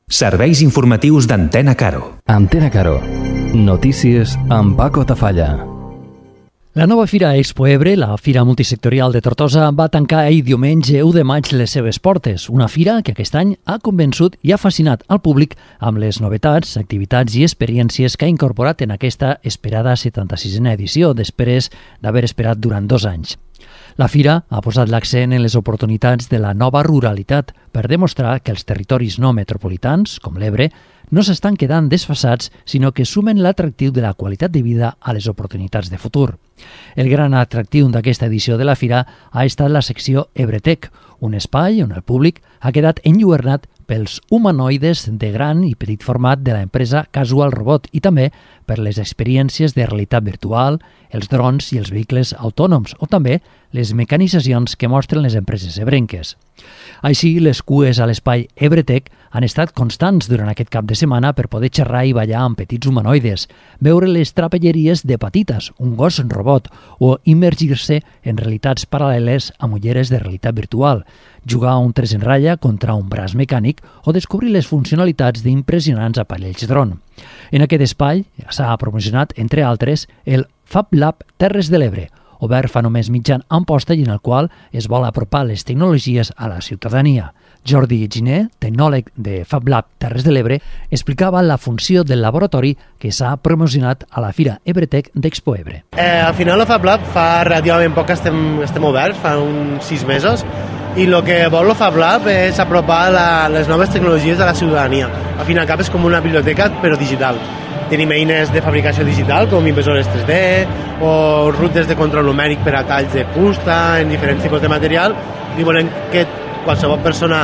Serveis informatius d'Antena Caro. Antena Caro. Notícies amb Paco Tafalla. La nova Fira Expo Ebre, la Fira Multisectorial de Tortosa, va tancar ahir diumenge 1 de maig les seves portes. Una fira que aquest any ha convençut i ha fascinat al públic amb les novetats, activitats i experiències que ha incorporat en aquesta esperada 76a edició, després d'haver esperat durant 2 anys. La Fira ha posat l'accent en les oportunitats de la nova ruralitat per demostrar que els territoris no metropolitans, com l'Ebre, no s'estan quedant desfasats, sinó que sumen l'atractiu de la qualitat de vida a les oportunitats de futur. El gran atractiu d'aquesta edició de la Fira ha estat la secció Ebretec, un espai on el públic ha quedat enlluernat pels humanoides de gran i petit format de l'empresa Casual Robot i també per les experiències de realitat virtual, els drons i els vehicles autònoms o també les mecanitzacions que mostren les empreses ebrenques. Així, les cues a l'espai Ebretec han estat constants durant aquest cap de setmana per poder xerrar i ballar amb petits humanoides, veure les trapelleries de Patitas, un gos robot, o immergir-se en realitats paral·leles amb ulleres de realitat virtual, jugar a un 3 en ratlla contra un braç mecànic o descobrir les funcionalitats d'impressionants aparells dron. En aquest espai s'ha promocionat, entre altres, el Fab Lab Terres de l'Ebre, obert fa només mig any a Amposta i en el qual es vol apropar les tecnologies a la ciutadania. Jordi Giner, tecnòleg de Fab Lab Terres de l'Ebre, explicava la funció del laboratori que s'ha promocionat a la Fira Ebretec d'Expo Ebre. Al final, el Fab Lab fa relativament poc que estem oberts, fa uns 6 mesos, i el que vol el Fab Lab és apropar les noves tecnologies a la ciutadania. Al fin i al cap és com una biblioteca, però digital. Tenim eines de fabricació digital, com impressores 3D, o rutes de control numèric per a talls de fusta, en diferents tipus de material, i volem que qualsevol persona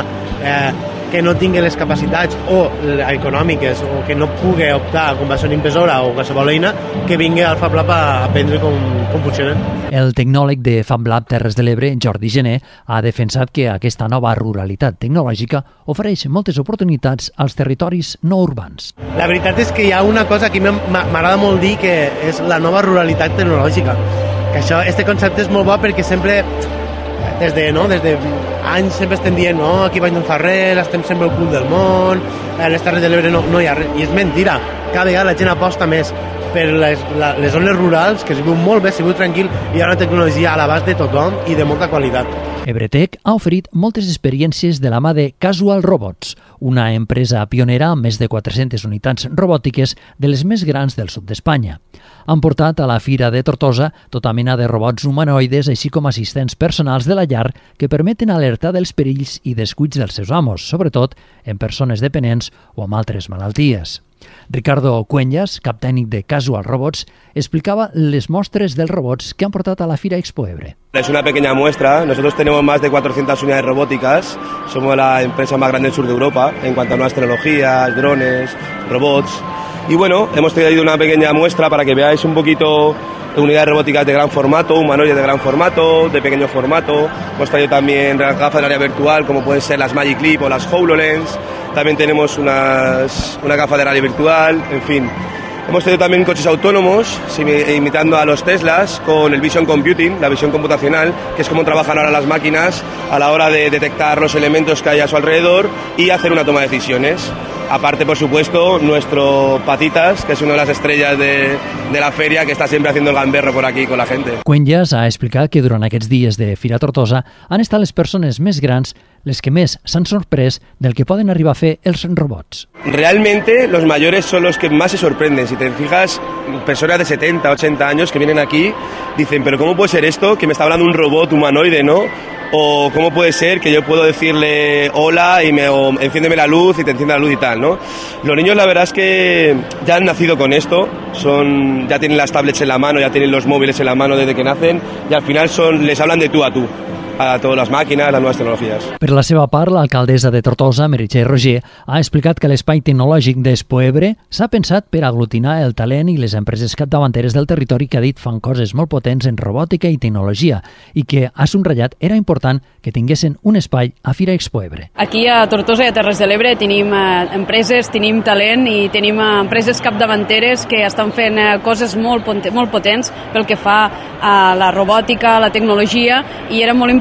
que no tingui les capacitats econòmiques o que no pugui optar com va ser una impressora o qualsevol eina, que vingui al Fab Lab a aprendre com funcionen. El tecnòleg de Fab Lab Terres de l'Ebre, Jordi Gené, ha defensat que aquesta nova ruralitat tecnològica ofereix moltes oportunitats als territoris no urbans. La veritat és que hi ha una cosa que m'agrada molt dir, que és la nova ruralitat tecnològica. Que este concepte és molt bo perquè sempre des de anys sempre estem dient aquí baix no fa res, estem sempre al punt del món, a les Terres de l'Ebre no hi ha res, i és mentira. Cada vegada la gent aposta més per les zones rurals, que es viu molt bé, es viu tranquil, i hi ha una tecnologia a l'abast de tothom i de molta qualitat. Ebretec ha oferit moltes experiències de la mà de Casual Robots, una empresa pionera amb més de 400 unitats robòtiques de les més grans del sud d'Espanya. Han portat a la Fira de Tortosa tota mena de robots humanoides, així com assistents personals de la llar que permeten alertar dels perills i descuits dels seus amos, sobretot en persones dependents o amb altres malalties. Ricardo Cueñas, cap tècnic de Casual Robots, explicaba les muestras dels robots que han portat a la Fira Expo Ebre. Es una pequeña muestra. Nosotros tenemos más de 400 unidades robóticas. Somos la empresa más grande del sur de Europa en cuanto a nuevas tecnologías, drones, robots. Y bueno, hemos traído una pequeña muestra para que veáis un poquito unidades robóticas de gran formato, humanoides de gran formato, de pequeño formato. Hemos traído también gafas de realidad virtual, como pueden ser las Magic Leap o las HoloLens. También tenemos una gafa de realidad virtual, en fin. Hemos tenido también coches autónomos, imitando a los Teslas, con el Vision Computing, la visión computacional, que es como trabajan ahora las máquinas a la hora de detectar los elementos que hay a su alrededor y hacer una toma de decisiones. Aparte, por supuesto, nuestro Patitas, que es una de las estrellas de la feria, que está siempre haciendo el gamberro por aquí con la gente. Cueñas ha explicat que durant aquests dies de Fira Tortosa han estat les persones més grans les que més s'han sorprès del que poden arribar a fer els robots. Realmente los mayores son los que más se sorprenden. Si te fijas, personas de 70, 80 años que vienen aquí dicen, pero ¿cómo puede ser esto? Que me está hablando un robot humanoide, ¿no? O ¿cómo puede ser que yo puedo decirle hola o enciéndeme la luz y te enciende la luz y tal, ¿no? Los niños la verdad es que ya han nacido con esto, ya tienen las tablets en la mano, ya tienen los móviles en la mano desde que nacen y al final les hablan de tú a totes les màquines, les noves tecnologies. Per la seva part, l'alcaldessa de Tortosa, Meritxell Roger, ha explicat que l'espai tecnològic d'Expo Ebre s'ha pensat per aglutinar el talent i les empreses capdavanteres del territori que ha dit fan coses molt potents en robòtica i tecnologia i que ha subratllat era important que tinguessin un espai a Fira Expo Ebre. Aquí a Tortosa i a Terres de l'Ebre tenim empreses, tenim talent i tenim empreses capdavanteres que estan fent coses molt potents pel que fa a la robòtica, a la tecnologia, i era molt important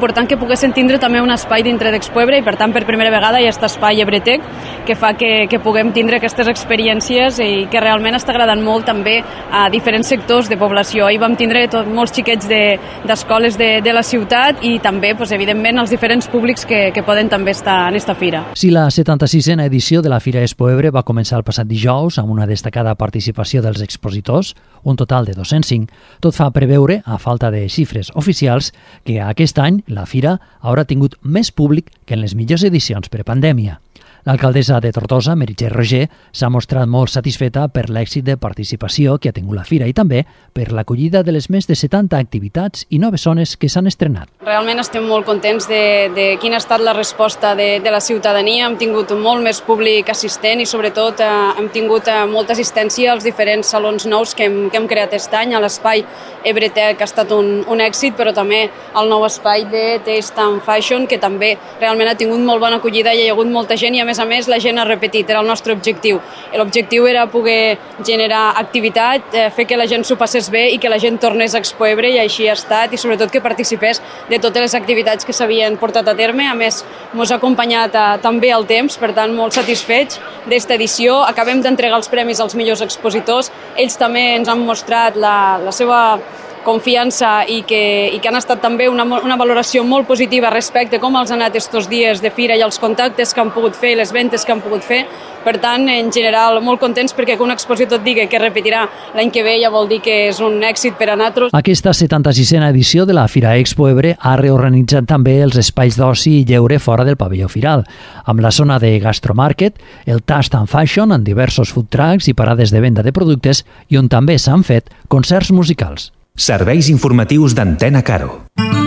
important que poguessin tindre també un espai dintre d'Expoebre i per tant per primera vegada hi ha aquest espai Ebretec que fa que puguem tindre aquestes experiències i que realment està agradant molt també a diferents sectors de població. Ahir vam tindre molts xiquets d'escoles de la ciutat i també, evidentment, els diferents públics que poden també estar en esta fira. Si la 76a edició de la Fira Expoebre va començar el passat dijous amb una destacada participació dels expositors, un total de 205, tot fa preveure, a falta de xifres oficials, que aquest any la fira haurà tingut més públic que en les millors edicions prepandèmia. L'alcaldessa de Tortosa, Meritxell Roger, s'ha mostrat molt satisfeta per l'èxit de participació que ha tingut la fira i també per l'acollida de les més de 70 activitats i noves zones que s'han estrenat. Realment estem molt contents de quina ha estat la resposta de la ciutadania. Hem tingut molt més públic assistent i sobretot hem tingut molta assistència als diferents salons nous que hem creat aquest any. A l'espai Ebretec ha estat un èxit, però també el nou espai de Taste and Fashion, que també realment ha tingut molt bona acollida i hi ha hagut molta gent i a més la gent ha repetit, era el nostre objectiu. L'objectiu era poder generar activitat, fer que la gent s'ho passés bé i que la gent tornés a Expoebre i així ha estat i sobretot que participés de totes les activitats que s'havien portat a terme. A més, ens ha acompanyat també el temps, per tant molt satisfets d'esta edició. Acabem d'entregar els premis als millors expositors. Ells també ens han mostrat la seva confiança i que han estat també una valoració molt positiva respecte a com els han anat estos dies de fira i els contactes que han pogut fer i les ventes que han pogut fer. Per tant, en general, molt contents perquè que un expositor et digui que repetirà l'any que ve ja vol dir que és un èxit per a nosaltres. Aquesta 76a edició de la Fira Expoebre ha reorganitzat també els espais d'oci i lleure fora del pavelló firal, amb la zona de Gastromarket, el Taste and Fashion amb diversos food trucks i parades de venda de productes i on també s'han fet concerts musicals. Serveis informatius d'Antena Caro.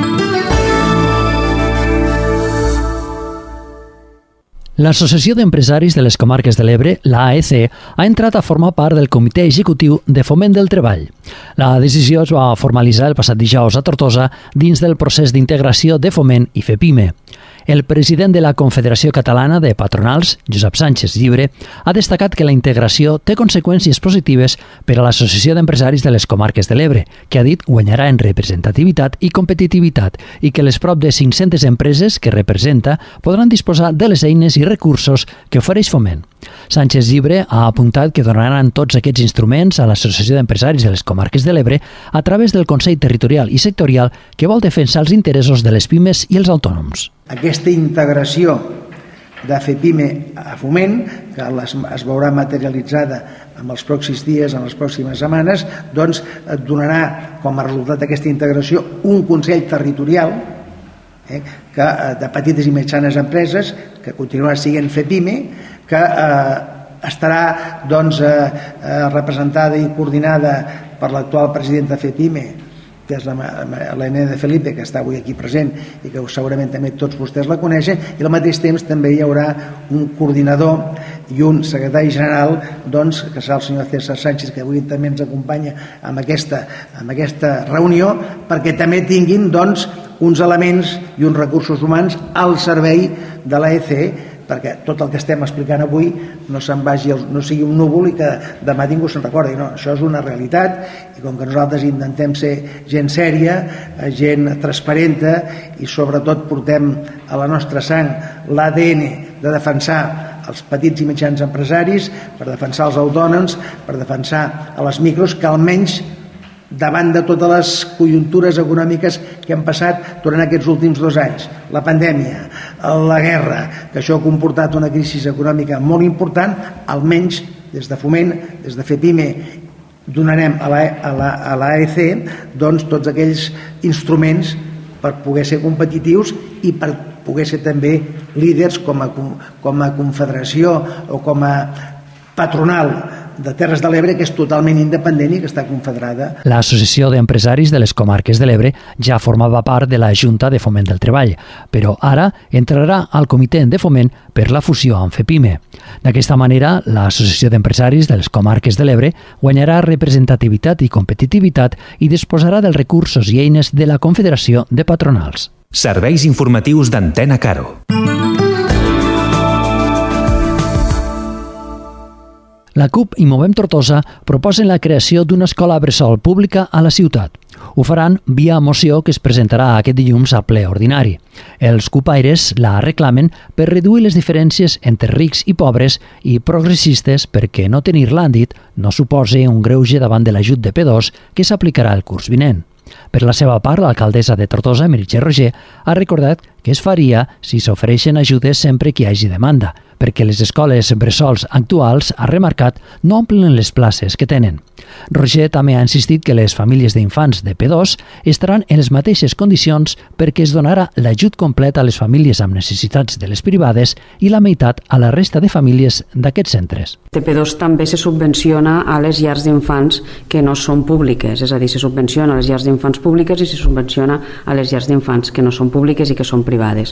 L'Associació d'Empresaris de les Comarques de l'Ebre, l'AEC, ha entrat a formar part del Comitè Executiu de Foment del Treball. La decisió es va formalitzar el passat dijous a Tortosa dins del procés d'integració de Foment i FEPIME. El president de la Confederació Catalana de Patronals, Josep Sánchez Llibre, ha destacat que la integració té conseqüències positives per a l'Associació d'Empresaris de les Comarques de l'Ebre, que ha dit guanyarà en representativitat i competitivitat i que les prop de 500 empreses que representa podran disposar de les eines i recursos que ofereix Foment. Sánchez Llibre ha apuntat que donaran tots aquests instruments a l'Associació d'Empresaris de les Comarques de l'Ebre a través del Consell Territorial i Sectorial que vol defensar els interessos de les pimes i els autònoms. Aquesta integració de FEPIME a Foment, que es veurà materialitzada en els pròxims dies, en les pròximes setmanes, doncs et donarà com a resultat d'aquesta integració un Consell Territorial de petites i mitjanes empreses, que continuarà sent FEPIME, que estarà representada i coordinada per l'actual president de FEPIME, que és l'Helena de Felipe, que està avui aquí present i que segurament també tots vostès la coneixen, i al mateix temps també hi haurà un coordinador i un secretari general, que serà el senyor César Sánchez, que avui també ens acompanya en aquesta reunió, perquè també tinguin uns elements i uns recursos humans al servei de l'AEC, perquè tot el que estem explicant avui no sigui un núvol i que demà ningú se'n recordi. No, això és una realitat i com que nosaltres intentem ser gent sèria, gent transparenta i sobretot portem a la nostra sang l'ADN de defensar els petits i mitjans empresaris, per defensar els autònoms, per defensar a les micros, que almenys davant de totes les conjuntures econòmiques que hem passat durant aquests últims 2 anys, la pandèmia, la guerra, que això ha comportat una crisi econòmica molt important, almenys des de Foment, des de FEPIME, donarem a l'AEC tots aquells instruments per poder ser competitius i per poder ser també líders com a confederació o com a patronal de Terres de l'Ebre, que és totalment independent i que està confederada. L'Associació d'Empresaris de les Comarques de l'Ebre ja formava part de la Junta de Foment del Treball, però ara entrarà al Comitè de Foment per la fusió amb FEPIME. D'aquesta manera, l'Associació d'Empresaris de les Comarques de l'Ebre guanyarà representativitat i competitivitat i disposarà dels recursos i eines de la Confederació de Patronals. Serveis informatius d'Antena Caro. La CUP i Movem Tortosa proposen la creació d'una escola bressol pública a la ciutat. Ho faran via moció que es presentarà aquest dilluns al ple ordinari. Els cupaires la reclamen per reduir les diferències entre rics i pobres i progressistes perquè no tenir-la, han dit, no suposi un greuge davant de l'ajut de P2 que s'aplicarà el curs vinent. Per la seva part, l'alcaldessa de Tortosa, Meritxell Roger, ha recordat que es faria si s'ofereixen ajudes sempre que hi hagi demanda, perquè les escoles bressols actuals, ha remarcat, no omplen les places que tenen. Roger també ha insistit que les famílies d'infants de P2 estaran en les mateixes condicions perquè es donarà l'ajut complet a les famílies amb necessitats de les privades i la meitat a la resta de famílies d'aquests centres. De P2 també se subvenciona a les llars d'infants que no són públiques, és a dir, se subvenciona a les llars d'infants públiques i se subvenciona a les llars d'infants que no són públiques i que són privades.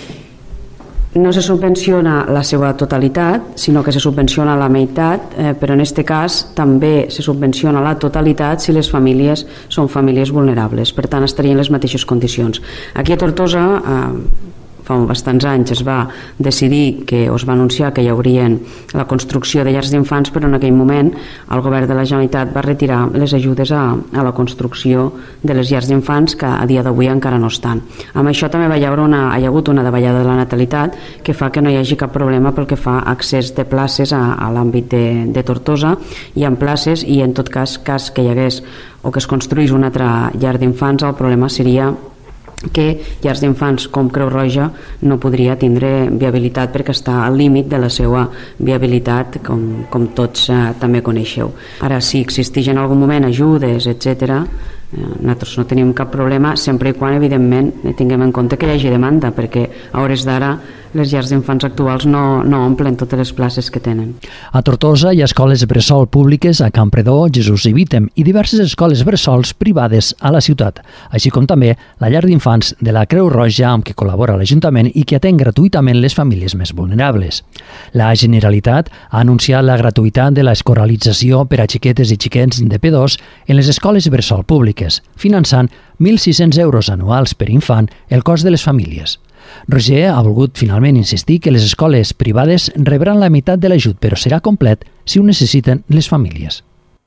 No se subvenciona la seva totalitat, sinó que se subvenciona la meitat, però en aquest cas també se subvenciona la totalitat si les famílies són famílies vulnerables, per tant estarien en les mateixes condicions. Aquí a Tortosa, fa bastants anys es va decidir que es va anunciar que hi haurien la construcció de llars d'infants, però en aquell moment el govern de la Generalitat va retirar les ajudes a la construcció de les llars d'infants, que a dia d'avui encara no estan. Amb això també hi ha hagut una davallada de la natalitat que fa que no hi hagi cap problema pel que fa accés de places a l'àmbit de Tortosa. Hi ha places i en tot cas que hi hagués o que es construís una altra llar d'infants, el problema seria que llars d'infants com Creu Roja no podria tindre viabilitat perquè està al límit de la seva viabilitat, com tots també coneixeu. Ara, si existeix en algun moment ajudes, etc., nosaltres no tenim cap problema sempre i quan, evidentment, tinguem en compte que hi hagi demanda, perquè a hores d'ara les llars d'infants actuals no omplen totes les places que tenen. A Tortosa hi ha escoles bressol públiques a Campredó, Jesús i Vítem i diverses escoles bressols privades a la ciutat, així com també la llar d'infants de la Creu Roja amb què col·labora l'Ajuntament i que atén gratuïtament les famílies més vulnerables. La Generalitat ha anunciat la gratuïtat de l'escolarització per a xiquetes i xiquets de P2 en les escoles bressol públiques, finançant 1.600 euros anuals per infant el cost de les famílies. Roger ha volgut finalment insistir que les escoles privades rebran la meitat de l'ajut, però serà complet si ho necessiten les famílies.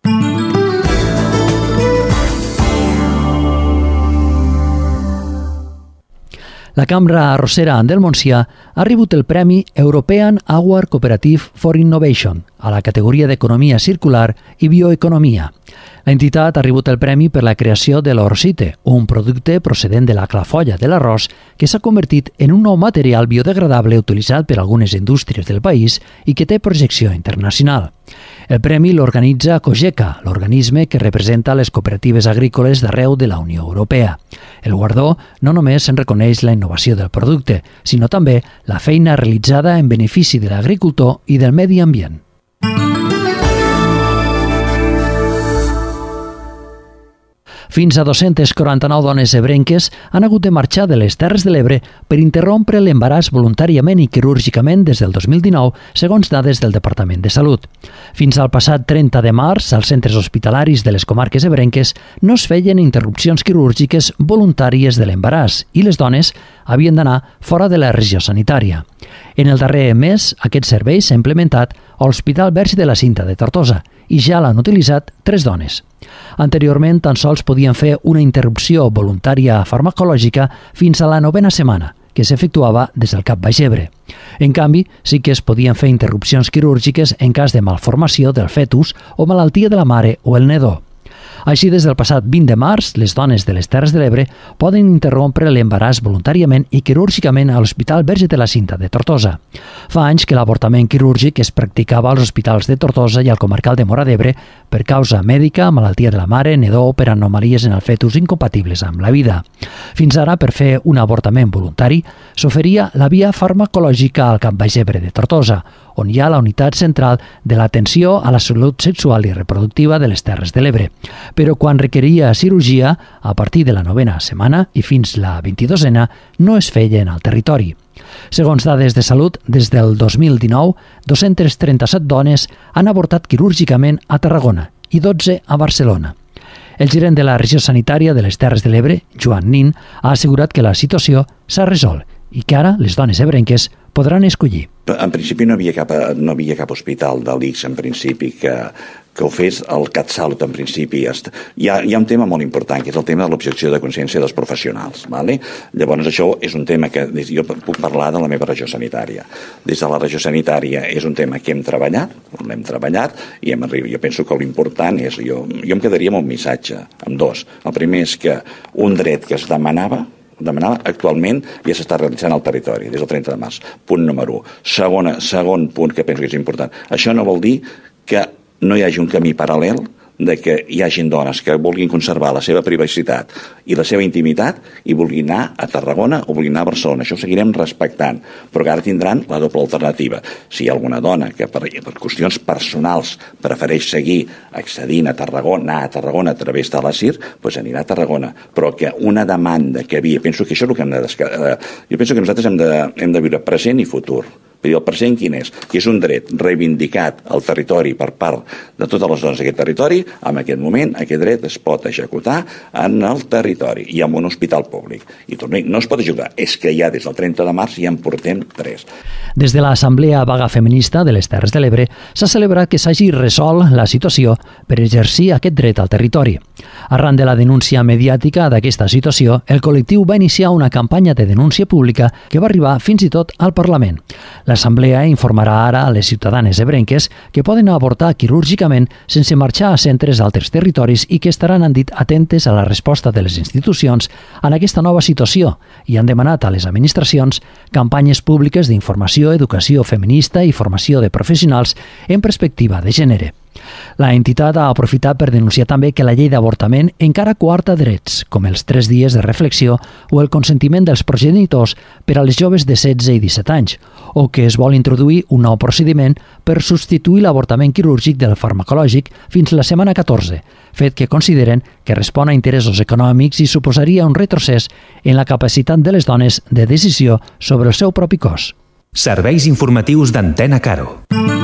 La Cambra Arrossera del Montsià ha rebut el Premi European Award Cooperative for Innovation a la categoria d'Economia Circular i Bioeconomia. L'entitat ha rebut el premi per la creació de l'orcite, un producte procedent de la clafolla de l'arròs que s'ha convertit en un nou material biodegradable utilitzat per algunes indústries del país i que té projecció internacional. El premi l'organitza COGECA, l'organisme que representa les cooperatives agrícoles d'arreu de la Unió Europea. El guardó no només en reconeix la innovació del producte, sinó també la feina realitzada en benefici de l'agricultor i del medi ambient. Fins a 249 dones ebrenques han hagut de marxar de les Terres de l'Ebre per interrompre l'embaràs voluntàriament i quirúrgicament des del 2019, segons dades del Departament de Salut. Fins al passat 30 de març, als centres hospitalaris de les comarques ebrenques no es feien interrupcions quirúrgiques voluntàries de l'embaràs i les dones havien d'anar fora de la regió sanitària. En el darrer mes, aquest servei s'ha implementat a l'Hospital Verge de la Cinta de Tortosa i ja l'han utilitzat 3 dones. Anteriorment, tan sols podien fer una interrupció voluntària farmacològica fins a la 9ª setmana, que s'efectuava des del Cap Baix Ebre. En canvi, sí que es podien fer interrupcions quirúrgiques en cas de malformació del fetus o malaltia de la mare o el nadó. Així, des del passat 20 de març, les dones de les Terres de l'Ebre poden interrompre l'embaràs voluntàriament i quirúrgicament a l'Hospital Verge de la Cinta de Tortosa. Fa anys que l'avortament quirúrgic es practicava als hospitals de Tortosa i al comarcal de Móra d'Ebre per causa mèdica, malaltia de la mare, nadó o per anomalies en el fetus incompatibles amb la vida. Fins ara, per fer un avortament voluntari, s'oferia la via farmacològica al Cap Baix Ebre de Tortosa, on hi ha la unitat central de l'atenció a la salut sexual i reproductiva de les Terres de l'Ebre. Però quan requeria cirurgia, a partir de la 9ª setmana i fins la 22ª, no es feien al territori. Segons dades de Salut, des del 2019, 237 dones han avortat quirúrgicament a Tarragona i 12 a Barcelona. El gerent de la regió sanitària de les Terres de l'Ebre, Joan Nin, ha assegurat que la situació s'ha resolt i que ara les dones ebrenques podran escollir. En principi no havia cap hospital de l'ICS en principi que ho fes. El CatSalut en principi hi ha un tema molt important, que és el tema de l'objecció de consciència dels professionals. ¿Vale? Llavors això és un tema que jo puc parlar de la meva regió sanitària. Des de la regió sanitària és un tema que l'hem treballat i jo penso que l'important és, jo em quedaria amb un missatge, amb dos. El primer és que un dret que es demanava actualment ja s'està realitzant al territori des del 30 de març. Punt número 1. Segon punt que penso que és important. Això no vol dir que no hi hagi un camí paral·lel de que hi hagin dones que vulguin conservar la seva privacitat i la seva intimitat i vulguin anar a Tarragona o vulguin anar a Barcelona. Això ho seguirem respectant, però que ara tindran la doble alternativa. Si hi ha alguna dona que per qüestions personals prefereix seguir accedint a Tarragona, anar a Tarragona a través de la CIR, doncs anirà a Tarragona. Però que una demanda que havia, penso que això és el que hem de jo penso que nosaltres hem de viure present i futur. El present quin és? Que és un dret reivindicat al territori per part de totes les dones d'aquest territori. En aquest moment aquest dret es pot executar en el territori i en un hospital públic. I no es pot executar, és que ja des del 30 de març ja en portem 3. Des de l'Assemblea Vaga Feminista de les Terres de l'Ebre s'ha celebrat que s'hagi resolt la situació per exercir aquest dret al territori. Arran de la denúncia mediàtica d'aquesta situació, el col·lectiu va iniciar una campanya de denúncia pública que va arribar fins i tot al Parlament. L'Assemblea informarà ara a les ciutadanes ebrenques que poden avortar quirúrgicament sense marxar a centres d'altres territoris i que estaran, han dit, atentes a la resposta de les institucions en aquesta nova situació i han demanat a les administracions campanyes públiques d'informació, educació feminista i formació de professionals en perspectiva de gènere. La entitat ha aprofitat per denunciar també que la llei d'avortament encara coarta drets, com els 3 dies de reflexió o el consentiment dels progenitors per a les joves de 16 i 17 anys, o que es vol introduir un nou procediment per substituir l'avortament quirúrgic del farmacològic fins la setmana 14, fet que consideren que respon a interessos econòmics i suposaria un retrocés en la capacitat de les dones de decisió sobre el seu propi cos. Serveis informatius d'Antena Caro.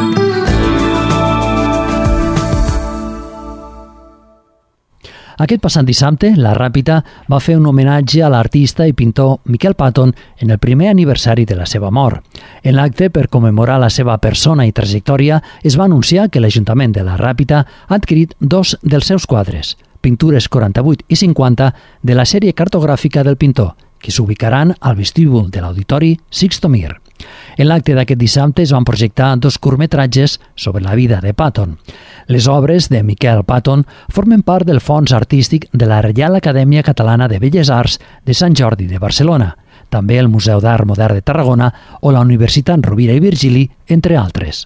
Aquest passat dissabte, la Ràpita va fer un homenatge a l'artista i pintor Miquel Patton en el primer aniversari de la seva mort. En l'acte, per commemorar la seva persona i trajectòria, es va anunciar que l'Ajuntament de la Ràpita ha adquirit 2 dels seus quadres, pintures 48 i 50 de la sèrie cartogràfica del pintor, que s'ubicaran al vestíbul de l'Auditori Sixto Mir. En l'acte d'aquest dissabte es van projectar 2 curtmetratges sobre la vida de Patton. Les obres de Miquel Patton formen part del fons artístic de la Reial Acadèmia Catalana de Belles Arts de Sant Jordi de Barcelona, també el Museu d'Art Modern de Tarragona o la Universitat Rovira i Virgili, entre altres.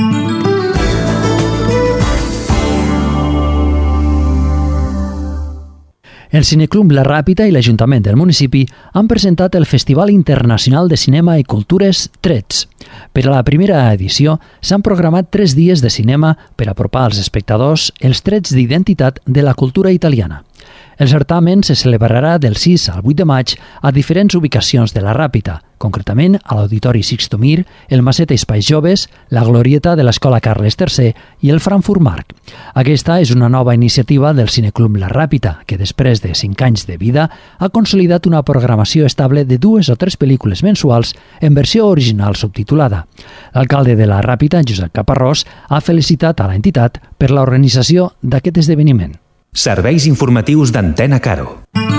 El Cineclub La Ràpita i l'Ajuntament del municipi han presentat el Festival Internacional de Cinema i Cultures Trets. Per a la primera edició s'han programat 3 dies de cinema per apropar als espectadors els trets d'identitat de la cultura italiana. El certamen se celebrarà del 6 al 8 de maig a diferents ubicacions de la Ràpita, concretament a l'Auditori Sixto Mir, el Maset Espais Joves, la Glorieta de l'Escola Carles III i el Frankfurt Marc. Aquesta és una nova iniciativa del Cineclub La Ràpita, que després de 5 anys de vida ha consolidat una programació estable de 2 o 3 pel·lícules mensuals en versió original subtitulada. L'alcalde de la Ràpita, Josep Caparrós, ha felicitat a l'entitat per l'organització d'aquest esdeveniment. Serveis informatius d'Antena Caro.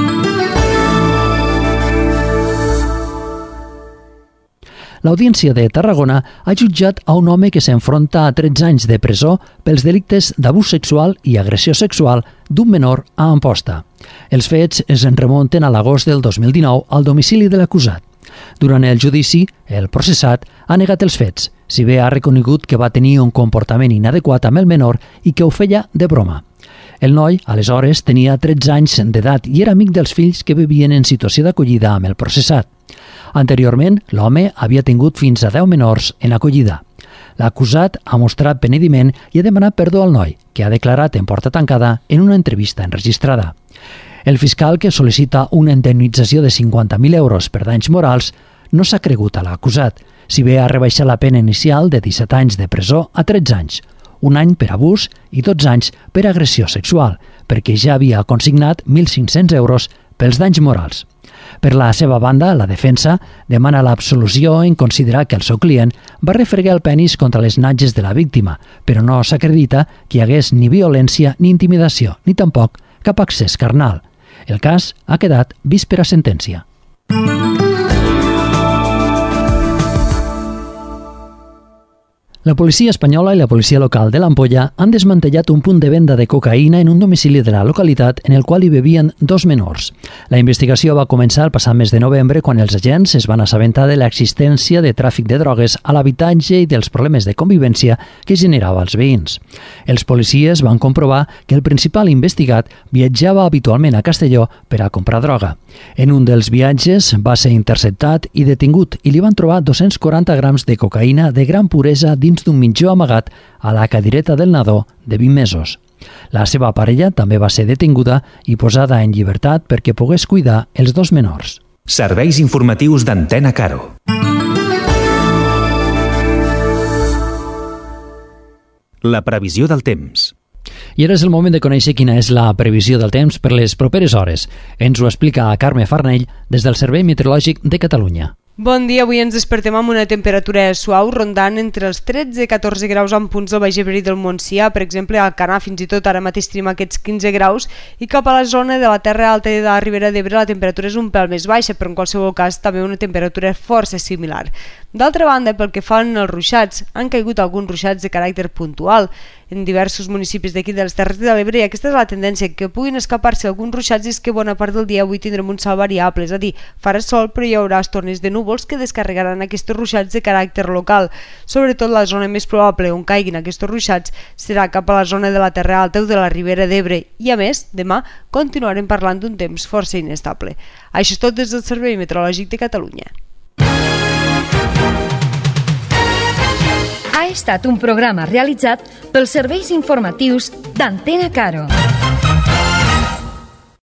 L'Audiència de Tarragona ha jutjat a un home que s'enfronta a 13 anys de presó pels delictes d'abús sexual i agressió sexual d'un menor a Amposta. Els fets es remunten a l'agost del 2019 al domicili de l'acusat. Durant el judici, el processat ha negat els fets, si bé ha reconegut que va tenir un comportament inadequat amb el menor i que ho feia de broma. El noi, aleshores, tenia 13 anys d'edat i era amic dels fills que vivien en situació d'acollida amb el processat. Anteriorment, l'home havia tingut fins a 10 menors en acollida. L'acusat ha mostrat penediment i ha demanat perdó al noi, que ha declarat en porta tancada en una entrevista enregistrada. El fiscal, que sol·licita una indemnització de 50.000 euros per danys morals, no s'ha cregut a l'acusat, si bé ha rebaixat la pena inicial de 17 anys de presó a 13 anys, 1 any per abús i 12 anys per agressió sexual, perquè ja havia consignat 1.500 euros pels danys morals. Per la seva banda, la defensa demana l'absolució en considerar que el seu client va refregar el penis contra les natges de la víctima, però no s'acredita que hi hagués ni violència ni intimidació, ni tampoc cap accés carnal. El cas ha quedat vist per a sentència. La policia espanyola i la policia local de l'Ampolla han desmantellat un punt de venda de cocaïna en un domicili de la localitat en el qual hi bevien 2 menors. La investigació va començar el passat mes de novembre quan els agents es van assabentar de l'existència de tràfic de drogues a l'habitatge i dels problemes de convivència que generava als veïns. Els policies van comprovar que el principal investigat viatjava habitualment a Castelló per a comprar droga. En un dels viatges va ser interceptat i detingut i li van trobar 240 grams de cocaïna de gran puresa dins d'un mitjó amagat a la cadireta del nadó de 20 mesos. La seva parella també va ser detinguda i posada en llibertat perquè pogués cuidar els 2 menors. Serveis informatius d'Antena Caro. La previsió del temps. I ara és el moment de conèixer quina és la previsió del temps per les properes hores. Ens ho explica Carme Farnell des del Servei Meteorològic de Catalunya. Bon dia, avui ens despertem amb una temperatura suau rondant entre els 13 i 14 graus en punts del Baix Ebre i del Montsià, per exemple a Alcanar fins i tot ara mateix tenim aquests 15 graus i cap a la zona de la Terra Alta i de la Ribera d'Ebre la temperatura és un pèl més baixa, però en qualsevol cas també una temperatura força similar. D'altra banda, pel que fan als ruixats, han caigut alguns ruixats de caràcter puntual en diversos municipis d'aquí de les Terres de l'Ebre i aquesta és la tendència, que puguin escapar-se alguns ruixats i és que bona part del dia avui tindrem un cel variable, és a dir, farà sol però hi haurà estornes de núvols que descarregaran aquests ruixats de caràcter local. Sobretot la zona més probable on caiguin aquests ruixats serà cap a la zona de la Terra Alta o de la Ribera d'Ebre i a més, demà continuarem parlant d'un temps força inestable. Això és tot des del Servei Meteorològic de Catalunya. Ha estat un programa realitzat pels serveis informatius d'Antena Caro.